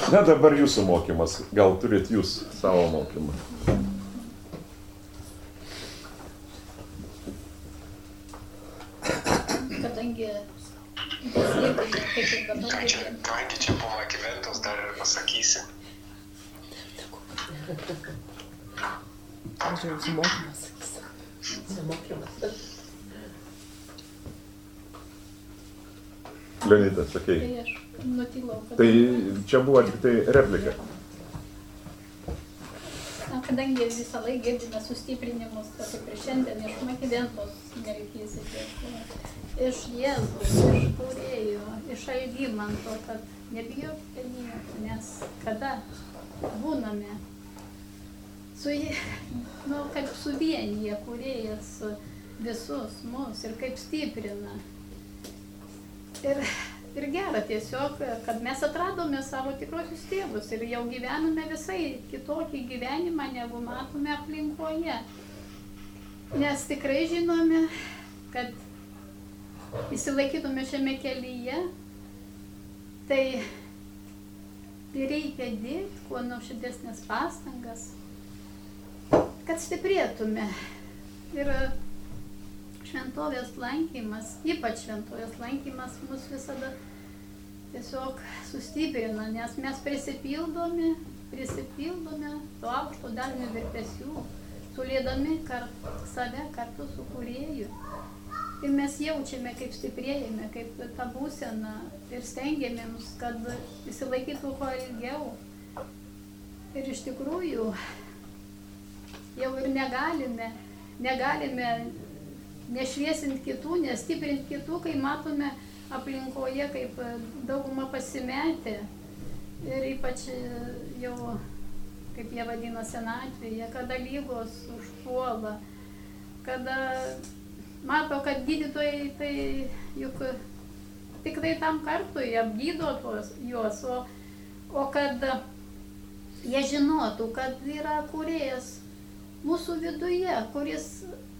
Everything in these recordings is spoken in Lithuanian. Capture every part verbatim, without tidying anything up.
Na dabar jūsų mokymas, gal turit jūs savo mokymą. Kadangi kaip ir dabar... Kadangi čia buvo akiventos, dar ir pasakysi. Aš jau su mokymas sakysiu. Su mokymas. Leonida, sakei. Tai aš nutilau. Tai čia buvo tik tai replika. Na, kadangi visą laiką girdime sustiprinimus, kaip ir šiandien iš Makiventos nereikėsite, iš Jėzus, iš Kūrėjo, iš Algymanto, kad nebijokite nieko, nes kada būname su, nu, kaip suvienyje Kūrėjas visus mus ir kaip stiprina. Ir, ir gera tiesiog, kad mes atradome savo tikrosius tėvus ir jau gyvename visai kitokį gyvenimą, negu matome aplinkoje. Nes tikrai žinome, kad įsilaikytume šiame kelyje, tai reikia dėti kuo nuoširdesnės pastangas, kad stiprėtume. Ir šventovės lankymas, ypač šventovės lankymas mus visada tiesiog sustiprina, nes mes prisipildome, prisipildome to aukšto dažnio virpesių, sulėdami kart, save kartu su Kūrėju. Ir mes jaučiame, kaip stiprėjame, kaip tą būseną ir stengiamėms, kad įsilaikytų kuo ilgiau. Ir iš tikrųjų jau ir negalime, negalime nešviesint kitų, nestiprint kitų, kai matome aplinkoje, kaip dauguma pasimetė. Ir ypač jau, kaip jie vadina senatvėje, kada lygos užpuola, kada mato, kad gydytojai tai juk tikrai tam kartui apgydo tuos, juos, o, o kad jie žinotų, kad yra Kūrėjas mūsų viduje, kuris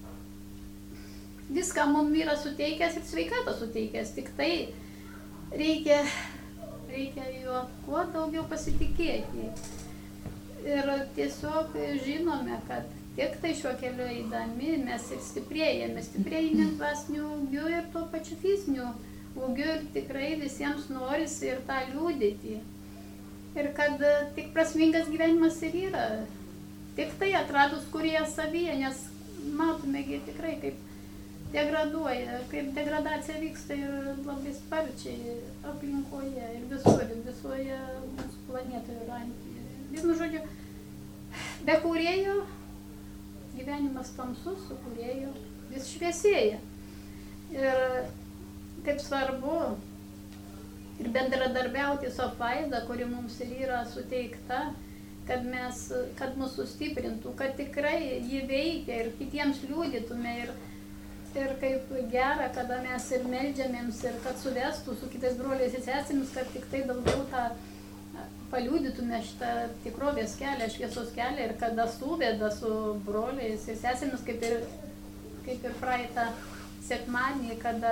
viską mums yra suteikęs ir sveikatą suteikęs, tik tai reikia, reikia juo kuo daugiau pasitikėti. Ir tiesiog žinome, kad tik tai šiuo keliu eidami mes ir stiprėjame, stiprėjame dvasiniu ūgiu ir tuo pačiu fiziniu ūgiu ir tikrai visiems norisi ir tą liūdėti. Ir kad tik prasmingas gyvenimas ir yra, tik tai atradus Kūrėją savyje, nes matomegi tikrai kaip degraduoja, kaip degradacija vyksta ir labai sparčiai aplinkoje ir visur, visoje mūsų planetoje yra. Vienu žodžiu, be Kūrėjo gyvenimas tamsus, su Kūrėju vis šviesėja. Ir kaip svarbu ir bendradarbiauti su apvaizda, kuri mums ir yra suteikta, kad mes, kad mus sustiprintų, kad tikrai jį veikia ir kitiems liudytume. Ir Ir kaip gera, kada mes ir meldžiamėms ir kad suvestų su kitais broliais ir sesėmis, kad tik tai daugiau tą paliudytume šitą tikrovės kelią, šviesos kelią ir kada suveda su broliais ir sesėmis, kaip ir, kaip ir praeitą sekmadienį, kada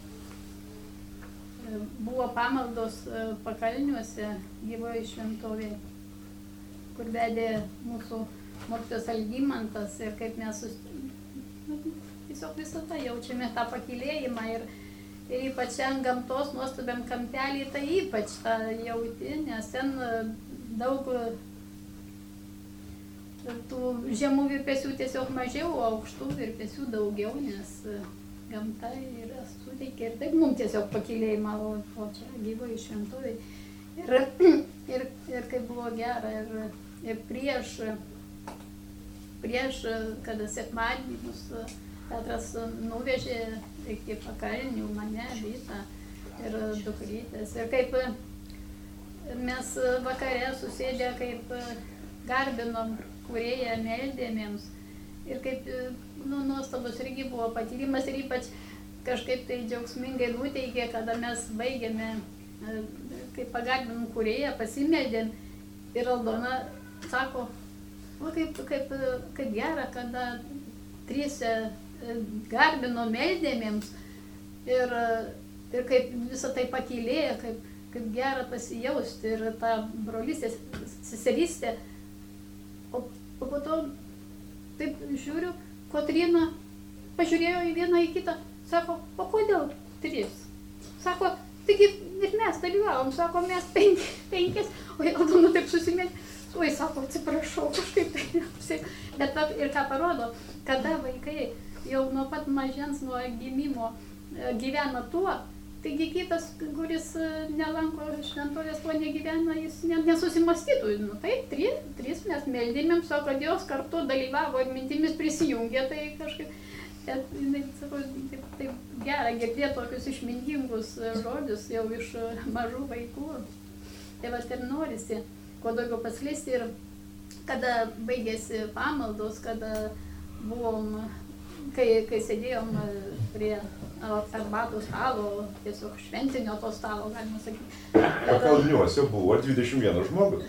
buvo pamaldos pakalniuose gyvoje šventovėje, kur vedė mūsų mokytojas Algymantas ir kaip mes sus... tiesiog visada jaučiame tą pakylėjimą ir, ir ypač ant gamtos nuostabiam kampelį, tai ypač tą jauti, nes ten daug tų žemų virpesių tiesiog mažiau, o aukštų virpesių daugiau, nes gamta yra suteikia ir taip mums tiesiog pakylėjimą, o, o čia gyvoji šventovė. Ir, ir, ir kaip buvo gera, ir, ir prieš, prieš, kada sekmadienį mus Petras nuvežė iki pakalnių mane, Vytą ir dukrytės. Ir kaip mes vakare susėdę, kaip garbinom Kūrėją, meldėmėms. Ir kaip nu, nuostabus irgi buvo patyrimas ir ypač kažkaip tai džiaugsmingai nuteikė, kada mes baigėme, kaip pagarbinom Kūrėją, pasimeldėm. Ir Aldona sako, o kaip, kaip, kaip gera, kada trise garbino meldėmėms ir, ir kaip visą tai pakylėjo, kaip, kaip gera pasijausti ir tą brolystę, seserystę. O, o po to taip žiūriu, Kotryna pažiūrėjo į vieną į kitą, sako, o kodėl trys? Sako, taigi ir mes dalyvavom, sako, mes penki, penkis, o jau nu taip susimėt. Oi, sako, atsiprašau, kažkaip tai. Bet ir ką parodo, kada vaikai jau nuo pat mažens, nuo gimimo gyvena tuo, taigi kitas, kuris nelanko šventovės, tuo negyvena, jis nesusimastytų. Nu taip, trys, trys mes meldėmėm, sako, kad jos kartu dalyvavo ir mintimis prisijungė, tai kažkaip, bet, sakau, taip, taip gera girdėti tokius išmintingus žodžius jau iš mažų vaikų. Tai va, ir norisi kuo daugiau paskleisti ir kada baigėsi pamaldos, kada buvom, kai, kai sėdėjom prie arbatų stalo, tiesiog šventinio to stalo, galima sakyti. Pakalniuose buvo dvidešimt vienas žmogus.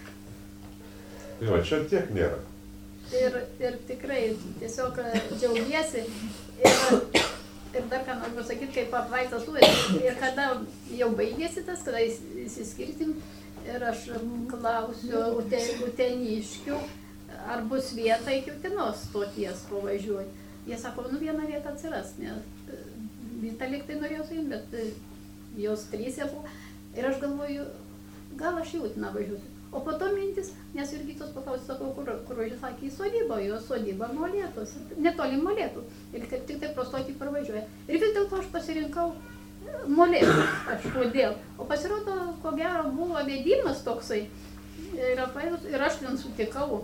Tai va, čia tiek nėra. Ir, ir tikrai tiesiog džiaugiesi ir, ir dar ką noriu pasakyti, kaip apvaizdas turi. Ir kada jau baigėsi tas, kada įsiskirtim, ir aš klausiu ute, uteniškių, ar bus vieta iki Utenos stoties pavažiuoti. Jie sako, nu viena vieta atsiras, nes Vita lyg tai norėjo su jums, bet jos trysė buvo. Ir aš galvoju, gal aš į Uteną važiuosiu. O po to mintis, nes Jurgitos paklausė, sakau, kur, kur važiuoju, sakė, į sodybą, jos sodyba Molėtus, netoli Molėtų. Ir kaip tik tai pro stotį pravažiuoja. Ir vis dėlto aš pasirinkau Molėtų, kažkodėl. O pasirodo, ko gero, buvo vedimas toksai. Ir, ir aš ten sutikau,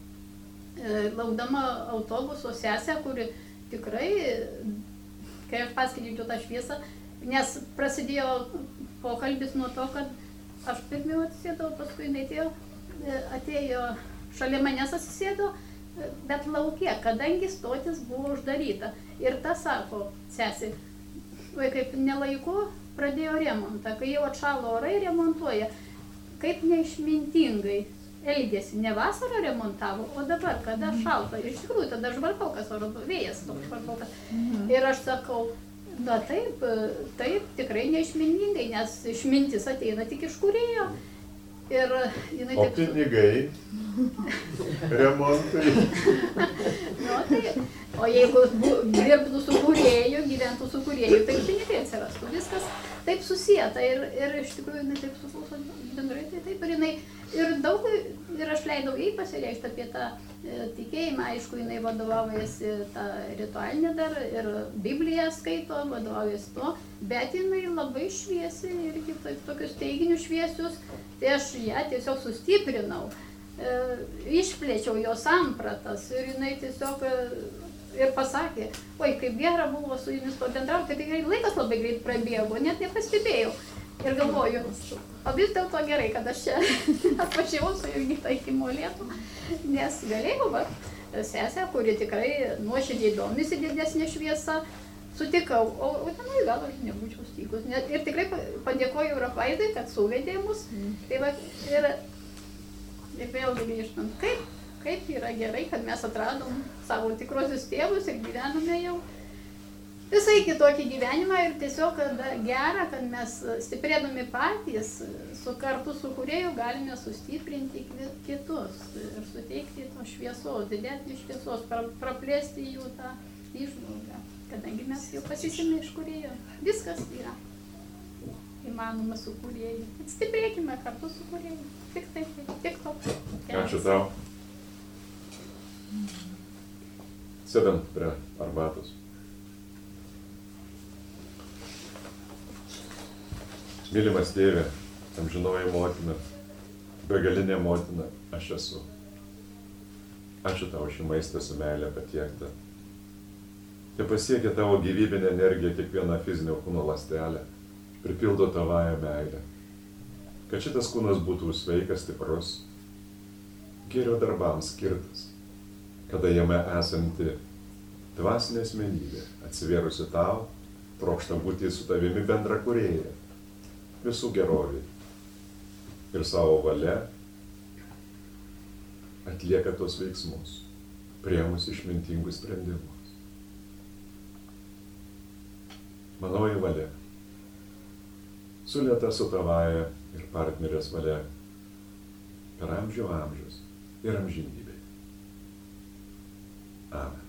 laukdama autobuso sesę, kuri tikrai, kai aš paskaičiau tą šviesą, nes prasidėjo pokalbis nuo to, kad aš pirmiau atsisėdau, paskui jinai atėjo, atėjo šalia manęs atsisėdo, bet lauke, kadangi stotis buvo uždaryta. Ir ta sako, sesė, vai kaip nelaiku pradėjo remontą, kai jau atšalo orai remontuoja, kaip neišmintingai elgėsi, ne vasarą remontavo, o dabar, kada šalta. Ir iš tikrųjų, tada žvarkokas oro, vėjas toks žvarkokas. Mhm. Ir aš sakau, na taip, taip, tikrai neišmintingai, nes išmintis ateina tik iš kūrėjo. Ir jinai o taip... O pinigai, remontai. Nu, tai, o jeigu dirbtų su kūrėju, gyventų su kūrėju, tai pinigai atsirastų. Viskas taip susieta ir, ir iš tikrųjų jinai taip suklauso bendrai, tai taip ir jinai... Ir daug, ir aš leidau jai pasireikšti apie tą e, tikėjimą, aišku, jinai vadovaujasi tą ritualinę dar ir Bibliją skaito, vadovaujasi to, bet jinai labai šviesi irgi tokius teiginius šviesius, tai aš ją tiesiog sustiprinau, e, išplėčiau jos sampratas ir jinai tiesiog e, ir pasakė, oi, kaip gera buvo su jumis pabendrauti, tai tikrai laikas labai greit prabėgo, net nepastebėjau. Ir galvoju, o vis dėlto gerai, kad aš čia atvažiavau su Jurgita iki Molėtų, nes galėjau, va, sesę, kuri tikrai nuoširdžiai domisi didesnė šviesa, sutikau, o, o tenai gal aš nebūčiau stikus. Ir tikrai padėkoju Rafaidai, kad suvedė mus. Tai va, ir, ir vėl grįžtant, kaip, kaip yra gerai, kad mes atradom savo tikrosius tėvus ir gyvename jau visai kitokį gyvenimą ir tiesiog gera, kad mes stiprėdami patys su kartu su kūrėju galime sustiprinti kitus ir suteikti tos šviesos, didesnį šviesos, praplėsti jų tą įžvalgą, kadangi mes jau pasisėmė iš kūrėjo. Viskas yra įmanoma su kūrėju. Stiprėkime kartu su kūrėju. Tik taip, tik to. Ačiū tau. Sėdam prie arbatos. Mylimas tėve, amžinoji motina, begalinė motina, aš esu. Ačiū tau šį maistą su meilė patiektą. Te pasiekia tavo gyvybinę energiją kiekvieną fizinio kūno ląstelę, pripildo tavąją meilę. Kad šitas kūnas būtų sveikas, stiprus, gėrio darbams skirtas, kada jame esanti dvasinė asmenybė, atsivėrusi tau, trokšta būti su tavimi bendra kūrėja. Visų gerovį ir savo valia atlieka tos veiksmus, priėmus išmintingus sprendimus. Manoji valia sulieta su tavaja ir partnerės valia per amžių amžius ir amžinybė. Amen.